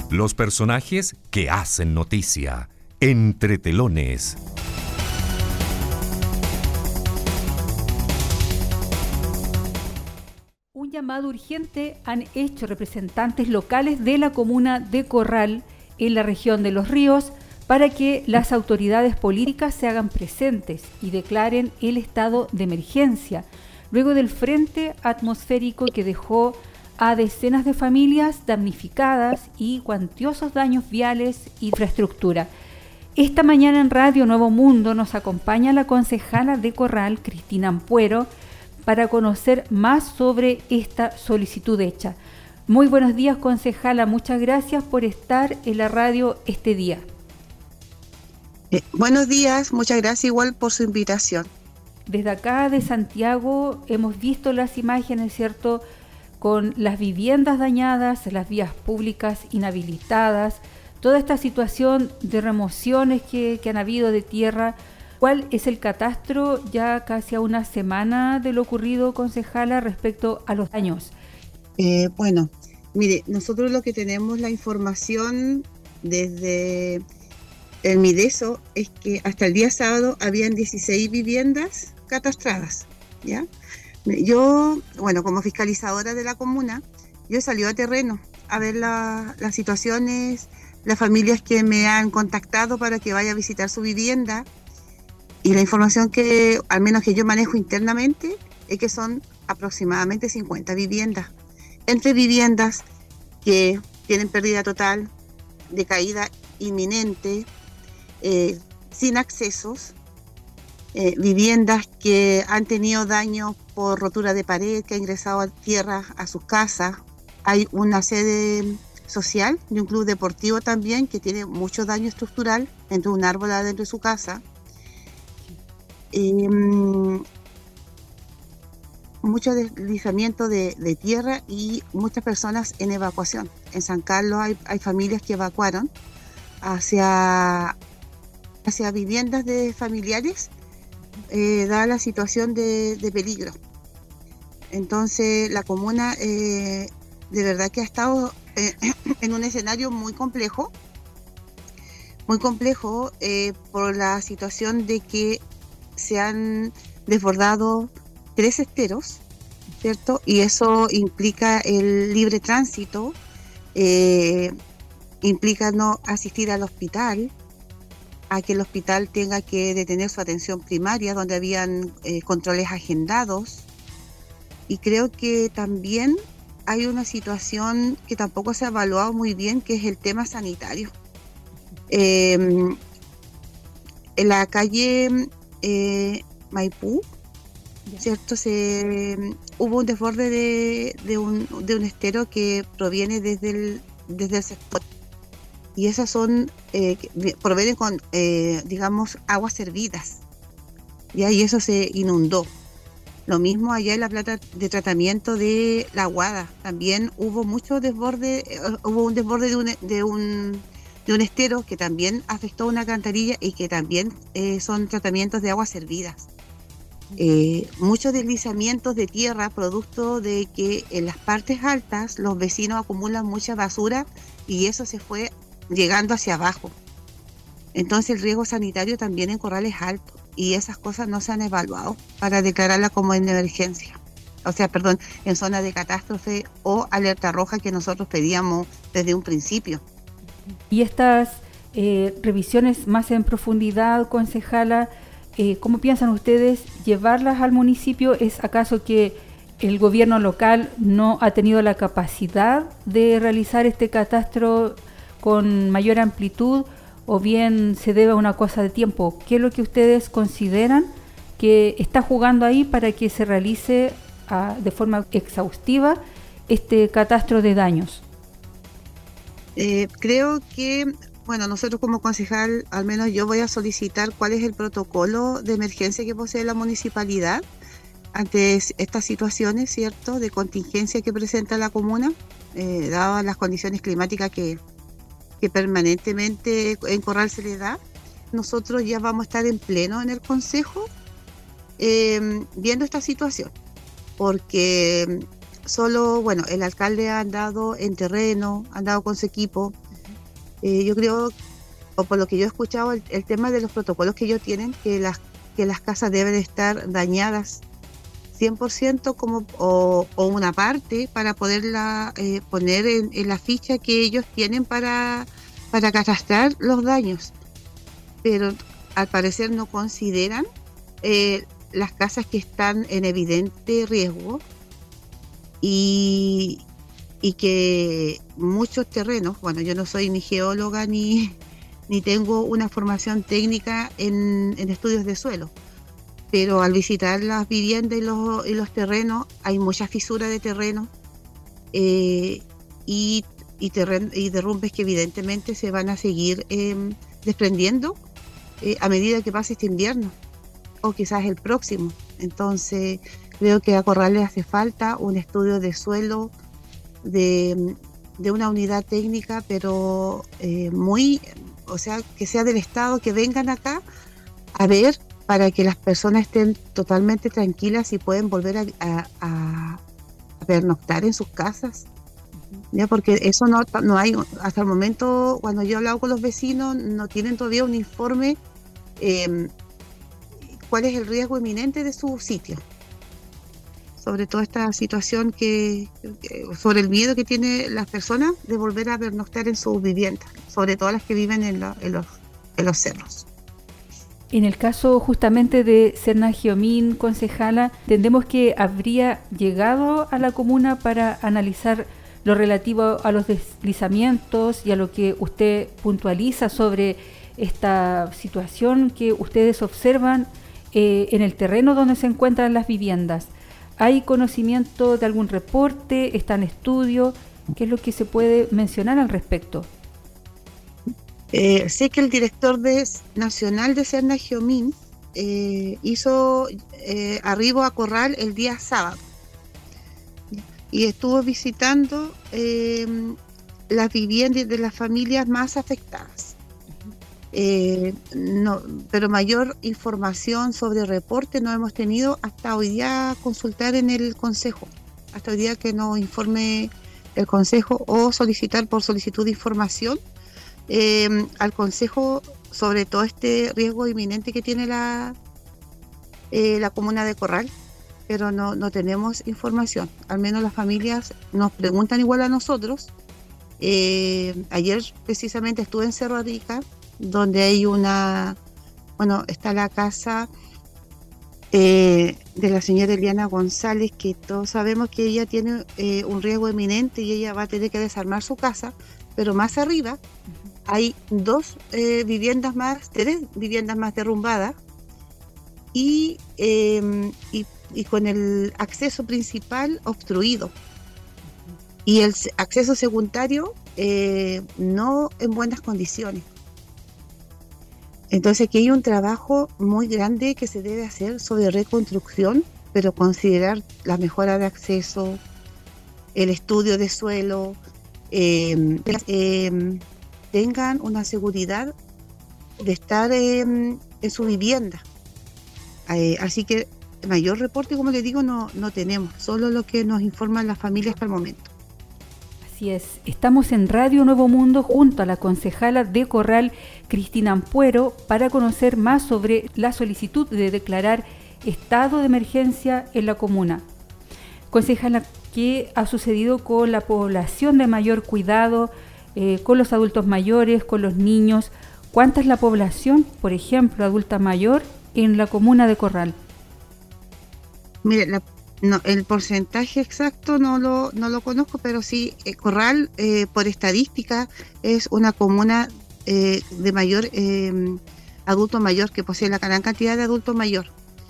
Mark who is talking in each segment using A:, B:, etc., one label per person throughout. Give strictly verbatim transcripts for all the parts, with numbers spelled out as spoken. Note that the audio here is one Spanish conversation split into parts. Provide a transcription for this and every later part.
A: Los personajes que hacen noticia. Entre telones.
B: Un llamado urgente han hecho representantes locales de la comuna de Corral, en la región de Los Ríos, para que las autoridades políticas se hagan presentes y declaren el estado de emergencia, luego del frente atmosférico que dejó a decenas de familias damnificadas y cuantiosos daños viales y infraestructura. Esta mañana en Radio Nuevo Mundo nos acompaña la concejala de Corral, Cristina Ampuero, para conocer más sobre esta solicitud hecha. Muy buenos días, concejala. Muchas gracias por estar en la radio este día.
C: Eh, buenos días, muchas gracias igual por su invitación.
B: Desde acá de Santiago hemos visto las imágenes, ¿cierto?, con las viviendas dañadas, las vías públicas inhabilitadas, toda esta situación de remociones que, que han habido de tierra. ¿Cuál es el catastro ya casi a una semana de lo ocurrido, concejala, respecto a los daños?
C: Eh, bueno, mire, nosotros lo que tenemos la información desde el Mideso es que hasta el día sábado habían dieciséis viviendas catastradas, ¿ya? Yo, bueno, como fiscalizadora de la comuna, yo he salido a terreno a ver la, las situaciones, las familias que me han contactado para que vaya a visitar su vivienda, y la información que, al menos que yo manejo internamente, es que son aproximadamente cincuenta viviendas, entre viviendas que tienen pérdida total, de caída inminente, eh, sin accesos, eh, viviendas que han tenido daños por rotura de pared, que ha ingresado a tierra a sus casas. Hay una sede social de un club deportivo también que tiene mucho daño estructural, entre un árbol adentro de su casa. Eh, mucho deslizamiento de, de tierra y muchas personas en evacuación. En San Carlos hay, hay familias que evacuaron hacia, hacia viviendas de familiares, eh, dada la situación de, de peligro. Entonces la comuna eh, de verdad que ha estado eh, en un escenario muy complejo, muy complejo eh, por la situación de que se han desbordado tres esteros, ¿cierto? Y eso implica el libre tránsito, eh, implica no asistir al hospital, a que el hospital tenga que detener su atención primaria, donde habían eh, controles agendados. Y creo que también hay una situación que tampoco se ha evaluado muy bien, que es el tema sanitario. Eh, en la calle eh, Maipú, ¿cierto? Se, hubo un desborde de, de, un, de un estero que proviene desde el, desde el sector. Y esas son, eh, provienen con, eh, digamos, aguas servidas. ¿Ya? Y eso se inundó. Lo mismo allá en la planta de tratamiento de La Aguada. También hubo mucho desborde, eh, hubo un desborde de un, de, un, de un estero que también afectó una alcantarilla y que también eh, son tratamientos de aguas servidas. Eh, muchos deslizamientos de tierra producto de que en las partes altas los vecinos acumulan mucha basura y eso se fue llegando hacia abajo. Entonces el riesgo sanitario también en Corral es alto y esas cosas no se han evaluado para declararla como en emergencia, o sea, perdón, en zona de catástrofe o alerta roja que nosotros pedíamos desde un principio.
B: Y estas eh, revisiones más en profundidad, concejala, eh, ¿cómo piensan ustedes llevarlas al municipio? ¿Es acaso que el gobierno local no ha tenido la capacidad de realizar este catastro con mayor amplitud, o bien se debe a una cosa de tiempo? ¿Qué es lo que ustedes consideran que está jugando ahí para que se realice a, de forma exhaustiva este catastro de daños?
C: Eh, creo que, bueno, nosotros como concejal, al menos yo voy a solicitar cuál es el protocolo de emergencia que posee la municipalidad ante estas situaciones, ¿cierto?, de contingencia que presenta la comuna, eh, dadas las condiciones climáticas que que permanentemente en Corral se le da. Nosotros ya vamos a estar en pleno en el consejo eh, viendo esta situación, porque solo, bueno, el alcalde ha andado en terreno, ha andado con su equipo, Eh, yo creo, o por lo que yo he escuchado, el, el tema de los protocolos que ellos tienen, que las, que las casas deben estar dañadas cien por ciento como, o, o una parte para poderla eh, poner en, en la ficha que ellos tienen para, para catastrar los daños. Pero al parecer no consideran eh, las casas que están en evidente riesgo y, y que muchos terrenos, bueno, yo no soy ni geóloga ni, ni tengo una formación técnica en, en estudios de suelo, pero al visitar las viviendas y los, y los terrenos hay mucha fisura de terreno eh, y, y, terren, y derrumbes que evidentemente se van a seguir eh, desprendiendo eh, a medida que pase este invierno o quizás el próximo. Entonces creo que a Corral le hace falta un estudio de suelo de, de una unidad técnica, pero eh, muy, o sea, que sea del Estado, que vengan acá a ver para que las personas estén totalmente tranquilas y pueden volver a, a, a, a pernoctar en sus casas. ¿Ya? Porque eso no, no hay, hasta el momento, cuando yo he hablado con los vecinos, no tienen todavía un informe eh, cuál es el riesgo inminente de su sitio. Sobre toda esta situación que, sobre el miedo que tienen las personas de volver a pernoctar en sus viviendas, sobre todo las que viven en, la, en, los, en los cerros.
B: En el caso justamente de Serna Giomín, concejala, entendemos que habría llegado a la comuna para analizar lo relativo a los deslizamientos y a lo que usted puntualiza sobre esta situación que ustedes observan eh, en el terreno donde se encuentran las viviendas. ¿Hay conocimiento de algún reporte? ¿Está en estudio? ¿Qué es lo que se puede mencionar al respecto?
C: Eh, sé que el director de, nacional de Serna Giomín eh, hizo eh, arribo a Corral el día sábado y estuvo visitando eh, las viviendas de las familias más afectadas. Eh, no, pero mayor información sobre reporte no hemos tenido hasta hoy día consultar en el consejo, hasta hoy día que nos informe el consejo o solicitar por solicitud de información Eh, al consejo sobre todo este riesgo inminente que tiene la eh, la comuna de Corral, pero no, no tenemos información. Al menos las familias nos preguntan igual a nosotros. Eh, ayer precisamente estuve en Cerro Rica, donde hay una, bueno, está la casa eh, de la señora Eliana González, que todos sabemos que ella tiene eh, un riesgo inminente y ella va a tener que desarmar su casa, pero más arriba hay dos eh, viviendas más, tres viviendas más derrumbadas y, eh, y, y con el acceso principal obstruido. Y el acceso secundario eh, no en buenas condiciones. Entonces aquí hay un trabajo muy grande que se debe hacer sobre reconstrucción, pero considerar la mejora de acceso, el estudio de suelo, eh, eh, tengan una seguridad de estar eh, en su vivienda. Eh, así que mayor reporte, como les digo, no, no tenemos, solo lo que nos informan las familias hasta el momento.
B: Así es, estamos en Radio Nuevo Mundo junto a la concejala de Corral, Cristina Ampuero, para conocer más sobre la solicitud de declarar estado de emergencia en la comuna. Concejala, ¿qué ha sucedido con la población de mayor cuidado, eh, con los adultos mayores, con los niños? ¿Cuánta es la población, por ejemplo, adulta mayor en la comuna de Corral?
C: Mire, la No, el porcentaje exacto no lo, no lo conozco, pero sí, eh, Corral, eh, por estadística, es una comuna eh, de mayor eh, adulto mayor, que posee la gran cantidad de adultos mayor.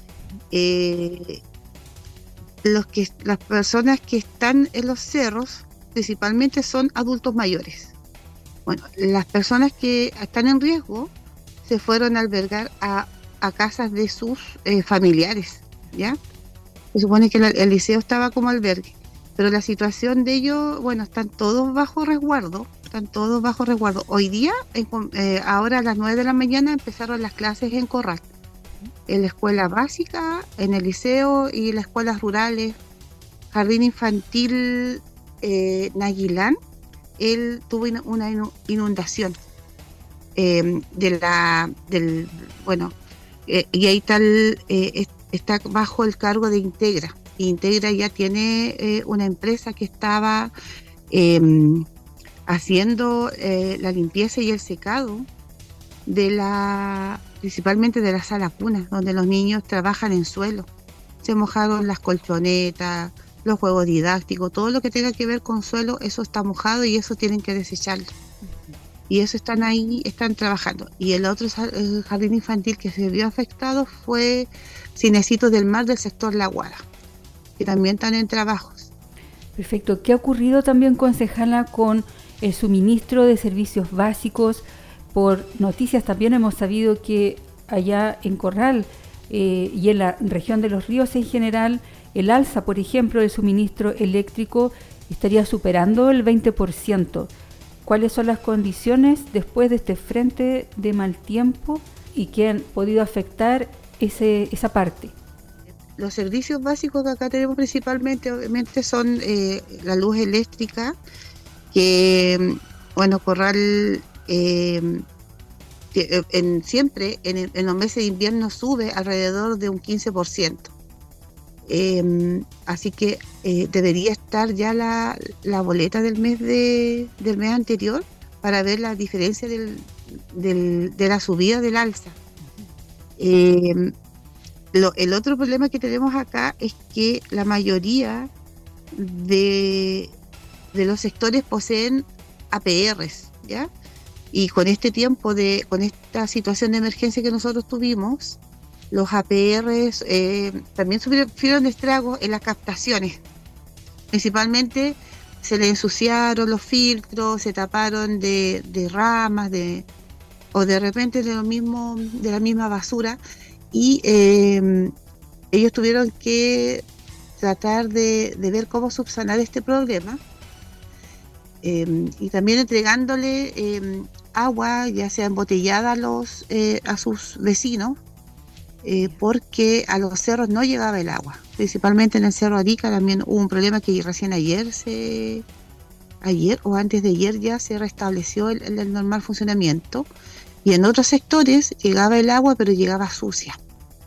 C: Eh, los que, las personas que están en los cerros, principalmente son adultos mayores. Bueno, las personas que están en riesgo se fueron a albergar a, a casas de sus eh, familiares, ¿ya? Se supone que el, el liceo estaba como albergue, pero la situación de ellos, bueno, están todos bajo resguardo, están todos bajo resguardo. Hoy día, en, eh, ahora a las nueve de la mañana empezaron las clases en Corral, en la escuela básica, en el liceo y en las escuelas rurales, jardín infantil eh, Naguilán, él tuvo una inundación eh, de la, del, bueno, eh, y ahí tal, eh, está bajo el cargo de Integra. Integra ya tiene eh, una empresa que estaba eh, haciendo eh, la limpieza y el secado de la, principalmente de la sala cuna, donde los niños trabajan en suelo. Se mojaron las colchonetas, los juegos didácticos, todo lo que tenga que ver con suelo, eso está mojado y eso tienen que desecharlo. Y eso están ahí, están trabajando. Y el otro el jardín infantil que se vio afectado fue Cinecitos del Mar del sector La Guada, que también están en trabajos.
B: Perfecto. ¿Qué ha ocurrido también, concejala, con el suministro de servicios básicos? Por noticias también hemos sabido que allá en Corral eh, y en la región de Los Ríos en general, el alza, por ejemplo, del suministro eléctrico estaría superando el veinte por ciento. ¿Cuáles son las condiciones después de este frente de mal tiempo y que han podido afectar ese, esa parte?
C: Los servicios básicos que acá tenemos principalmente, obviamente, son eh, la luz eléctrica, que, bueno, Corral eh, en, siempre en, en los meses de invierno sube alrededor de un quince por ciento. Eh, así que eh, debería estar ya la, la boleta del mes de, del mes anterior para ver la diferencia del, del, de la subida del alza. Eh, lo, el otro problema que tenemos acá es que la mayoría de, de los sectores poseen A P Rs, ¿ya? Y con este tiempo de, con esta situación de emergencia que nosotros tuvimos, los A P Rs eh, también sufrieron estragos en las captaciones. Principalmente se le ensuciaron los filtros, se taparon de, de ramas, de, o de repente de lo mismo, de la misma basura, y eh, ellos tuvieron que tratar de, de ver cómo subsanar este problema, eh, y también entregándole eh, agua, ya sea embotellada a, los, eh, a sus vecinos, Eh, porque a los cerros no llegaba el agua. Principalmente en el Cerro Arica también hubo un problema que recién ayer se ayer o antes de ayer ya se restableció el, el normal funcionamiento, y en otros sectores llegaba el agua pero llegaba sucia.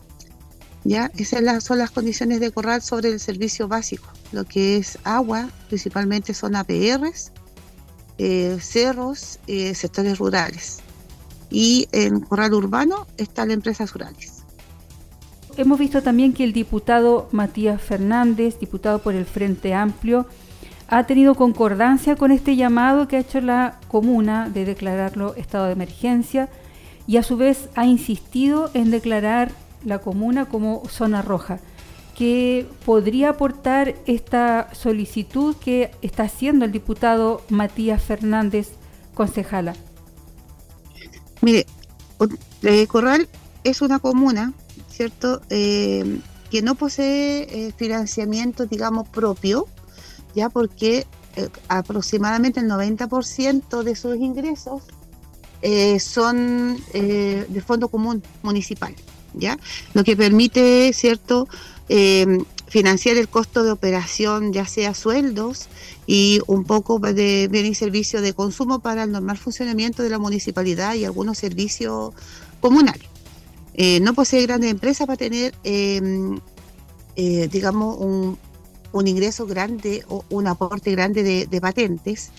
C: Ya, esas las, son las condiciones de Corral sobre el servicio básico. Lo que es agua, principalmente son A P Rs, eh, cerros, eh, sectores rurales. Y en Corral urbano está la empresa Suralis.
B: Hemos visto también que el diputado Matías Fernández, diputado por el Frente Amplio, ha tenido concordancia con este llamado que ha hecho la comuna de declararlo estado de emergencia, y a su vez ha insistido en declarar la comuna como zona roja. ¿Qué podría aportar esta solicitud que está haciendo el diputado Matías Fernández, concejala?
C: Mire, Corral es una comuna, ¿cierto? Eh, que no posee eh, financiamiento, digamos, propio, ya, porque eh, aproximadamente el noventa por ciento de sus ingresos eh, son eh, de fondo común municipal, ya, lo que permite, ¿cierto?, eh, financiar el costo de operación, ya sea sueldos y un poco de bienes y servicios de consumo para el normal funcionamiento de la municipalidad y algunos servicios comunales. Eh, no posee grandes empresas para tener, eh, eh, digamos, un, un ingreso grande o un aporte grande de, de patentes.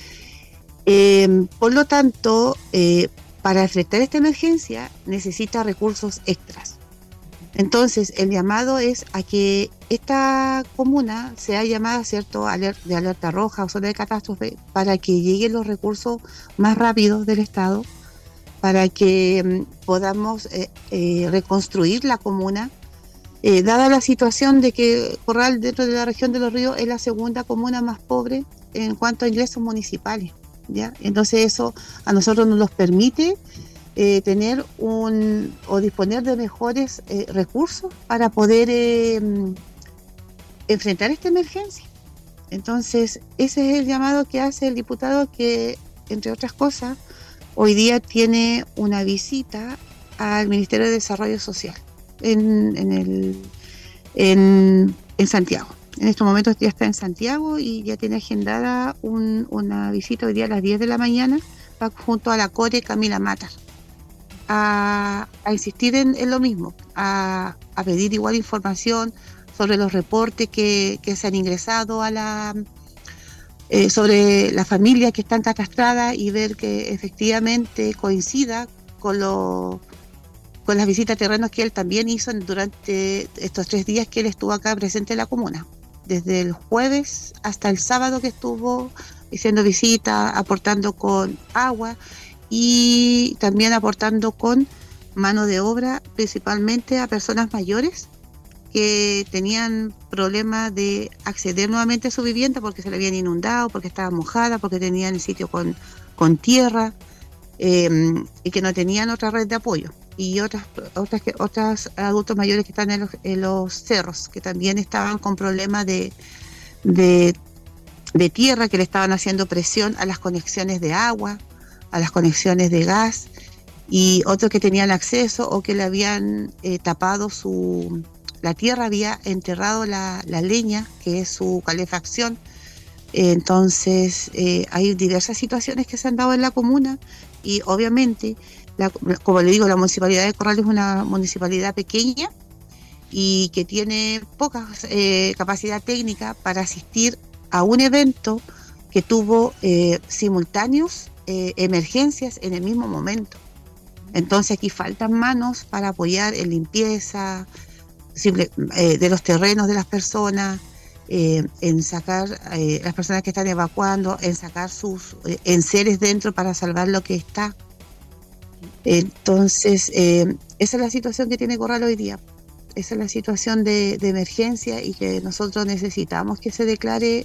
C: Eh, por lo tanto, eh, para enfrentar esta emergencia necesita recursos extras. Entonces, el llamado es a que esta comuna sea llamada, ¿cierto?, de alerta roja o zona de catástrofe, para que lleguen los recursos más rápidos del Estado, para que um, podamos eh, eh, reconstruir la comuna, eh, dada la situación de que Corral, dentro de la región de Los Ríos, es la segunda comuna más pobre en cuanto a ingresos municipales, ¿ya? Entonces eso a nosotros nos los permite eh, tener un o disponer de mejores eh, recursos para poder eh, enfrentar esta emergencia. Entonces ese es el llamado que hace el diputado, que, entre otras cosas, hoy día tiene una visita al Ministerio de Desarrollo Social en, en, el, en, en Santiago. en estos momentos ya está en Santiago y ya tiene agendada un, una visita hoy día a las diez de la mañana, va junto a la Core Camila Matar a, a insistir en, en lo mismo, a, a pedir igual información sobre los reportes que, que se han ingresado a la eh, sobre las familias que están catastradas y ver que efectivamente coincida con lo con las visitas a terrenos que él también hizo durante estos tres días que él estuvo acá presente en la comuna, desde el jueves hasta el sábado que estuvo haciendo visitas, aportando con agua y también aportando con mano de obra, principalmente a personas mayores que tenían problemas de acceder nuevamente a su vivienda porque se le habían inundado, porque estaba mojada, porque tenían el sitio con, con tierra eh, y que no tenían otra red de apoyo. Y otras otras que otras adultos mayores que están en los, en los cerros, que también estaban con problemas de, de, de tierra, que le estaban haciendo presión a las conexiones de agua, a las conexiones de gas, y otros que tenían acceso o que le habían eh, tapado su... La tierra había enterrado la, la leña, que es su calefacción. Entonces, eh, hay diversas situaciones que se han dado en la comuna y obviamente, la, como le digo, la municipalidad de Corral es una municipalidad pequeña y que tiene poca eh, capacidad técnica para asistir a un evento que tuvo eh, simultáneos eh, emergencias en el mismo momento. Entonces, aquí faltan manos para apoyar en limpieza simple, eh, de los terrenos de las personas, eh, en sacar eh, las personas que están evacuando, en sacar sus eh, enseres dentro para salvar lo que está. Entonces, eh, esa es la situación que tiene Corral hoy día. Esa es la situación de, de emergencia y que nosotros necesitamos que se declare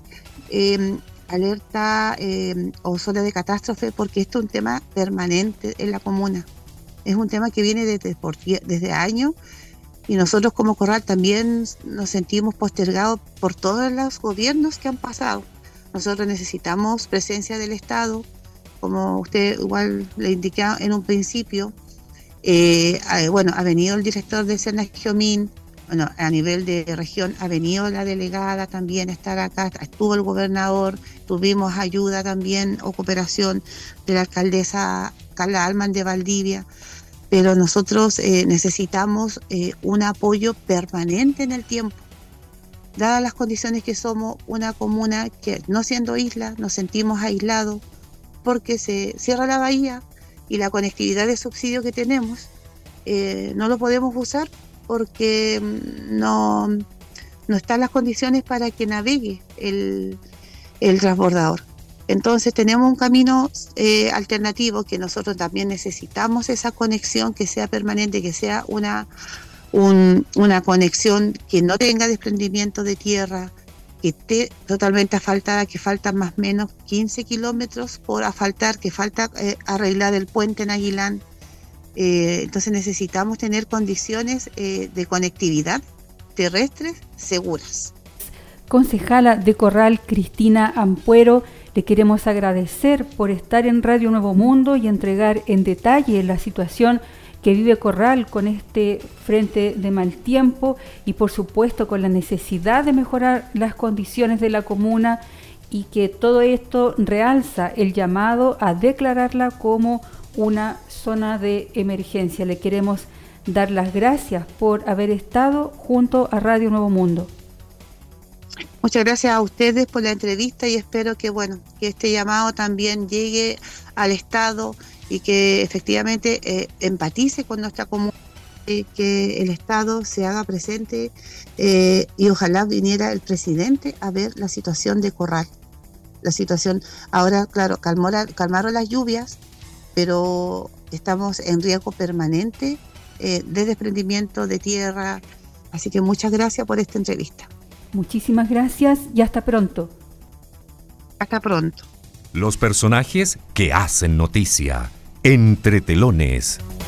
C: eh, alerta eh, o zona de catástrofe, porque esto es un tema permanente en la comuna. Es un tema que viene desde, por, desde años. Y nosotros como Corral también nos sentimos postergados por todos los gobiernos que han pasado. Nosotros necesitamos presencia del Estado, como usted igual le indiqué en un principio. Eh, bueno, ha venido el director de Senagiomin, bueno, a nivel de región ha venido la delegada también a estar acá, estuvo el gobernador, tuvimos ayuda también o cooperación de la alcaldesa Carla Alman de Valdivia. Pero nosotros eh, necesitamos eh, un apoyo permanente en el tiempo. Dadas las condiciones que somos una comuna que, no siendo isla, nos sentimos aislados porque se cierra la bahía y la conectividad de subsidio que tenemos eh, no lo podemos usar porque no, no están las condiciones para que navegue el, el transbordador. Entonces tenemos un camino eh, alternativo que nosotros también necesitamos esa conexión que sea permanente, que sea una, un, una conexión que no tenga desprendimiento de tierra, que esté totalmente asfaltada, que faltan más o menos quince kilómetros por asfaltar, que falta eh, arreglar el puente en Aguilán. Eh, entonces necesitamos tener condiciones eh, de conectividad terrestres seguras.
B: Concejala de Corral, Cristina Ampuero, le queremos agradecer por estar en Radio Nuevo Mundo y entregar en detalle la situación que vive Corral con este frente de mal tiempo y por supuesto con la necesidad de mejorar las condiciones de la comuna, y que todo esto realza el llamado a declararla como una zona de emergencia. Le queremos dar las gracias por haber estado junto a Radio Nuevo Mundo.
C: Muchas gracias a ustedes por la entrevista y espero que bueno que este llamado también llegue al Estado y que efectivamente eh, empatice con nuestra comunidad, eh, que el Estado se haga presente eh, y ojalá viniera el presidente a ver la situación de Corral. La situación ahora, claro, calmó la, calmaron las lluvias, pero estamos en riesgo permanente eh, de desprendimiento de tierra. Así que muchas gracias por esta entrevista.
B: Muchísimas gracias y hasta pronto.
C: Hasta pronto.
A: Los personajes que hacen noticia. Entre telones.